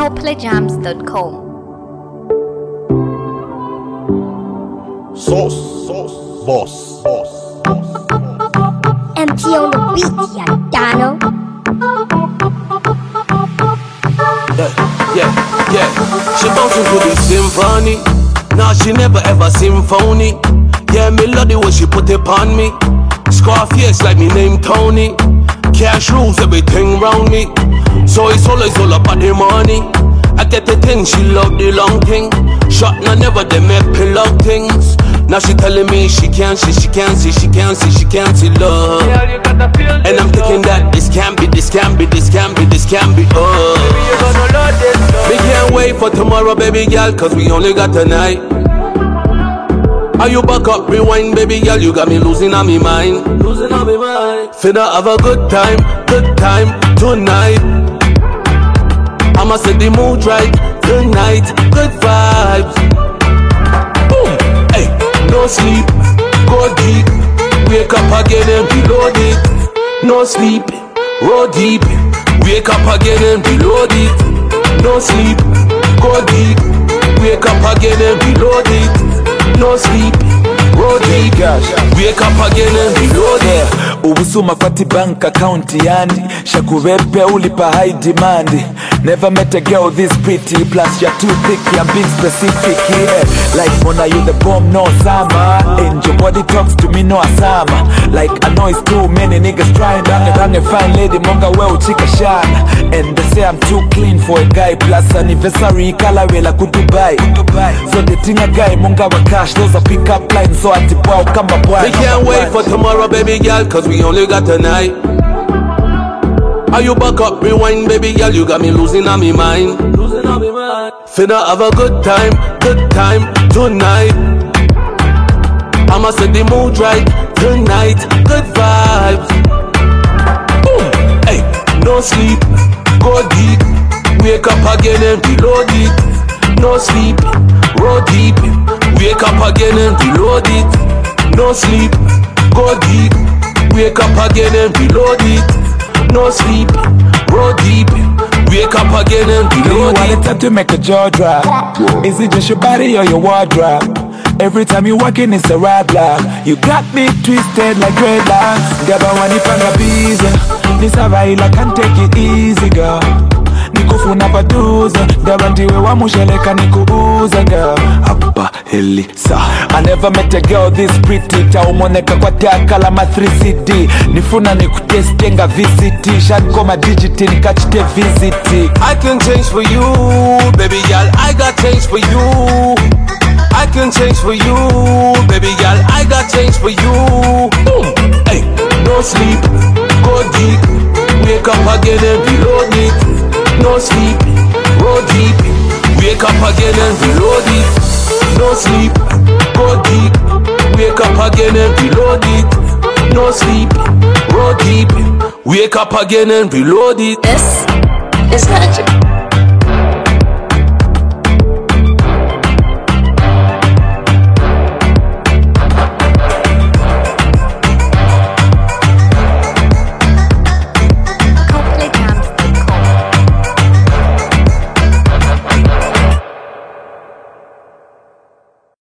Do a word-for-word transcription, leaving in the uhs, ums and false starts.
four play jams dot com. Sauce, sauce, boss, boss, boss. M T on the beat, yeah, Dano. Yeah, yeah, yeah. She bouncing to the symphony. Nah, she never ever symphony. Yeah, melody when she put it on me. Scarface like me name Tony. Cash rules everything round me. So it's always all about the money. I get the thing, she love the long thing. Shot now never they make pillow things. Now she telling me she can't see, she can't see, she can't see, she can't see love. And I'm thinking that this can't be, this can't be, this can't be, this can't be oh. We can't wait for tomorrow, baby girl, cause we only got tonight. Are you back up, rewind, baby girl, you got me losing on me mind. Losing on me mind. Finna have a good time, good time tonight. I'ma set the mood right tonight, good vibes. Boom, hey, no sleep, go deep. Wake up again and reload it. No sleep, roll deep. Wake up again and reload it. No sleep, go deep. Wake up again and reload it. No sleep, roll deep. Wake up again and reload it. Ubusuma fati bank account yani Shakurepe ulipa high demand. Never met a girl this pretty. Plus you're too thick, I'm being specific here. Like Mona, you the bomb, no summer. And your body talks to me, no asama. Like I know it's too many niggas trying. Range, range, fine lady, monga well chika shana. And they say I'm too clean for a guy. Plus anniversary, kalawela kudubai. So they think a guy, monga wa cash. Those are pick up lines, so I tip wow, come up. We can't wait for tomorrow, baby girl, cause we only got tonight. Are you back up, rewind, baby girl, you got me losing on me mind. Losing on me mind. Finna have a good time, good time tonight. I'ma set the mood right tonight, good vibes. Boom, hey, no sleep, go deep. Wake up again and reload it. No sleep, roll deep. Wake up again and reload it. No sleep, go deep. Wake up again and reload it. No sleep, roll deep. Wake up again and reload it. You want it to make a jaw drop? Is it just your body or your wardrobe? Every time you walk in, it's a ride block. You got me twisted like dreadlocks. Gaba wani panga busy. Nisavaila can't take it easy, girl. Nikufuna paduza. Dabantiwe wa musheleka nikuuza, girl. Abba Elisa. I never met a girl this pretty. Taumoneka kwa teakala ma three C D. Nifuna nikutestinga V C T. Shankoma digiti nikachite visiti. I can change for you, baby girl, I got change for you. I can change for you, baby girl, I got change for you. Boom, hey, no sleep, go deep. Wake up again and reload it. No sleep, roll deep. Wake up again and reload it. No sleep, go deep. Wake up again and reload it. No sleep, roll deep. Wake up again and reload it. This is magic.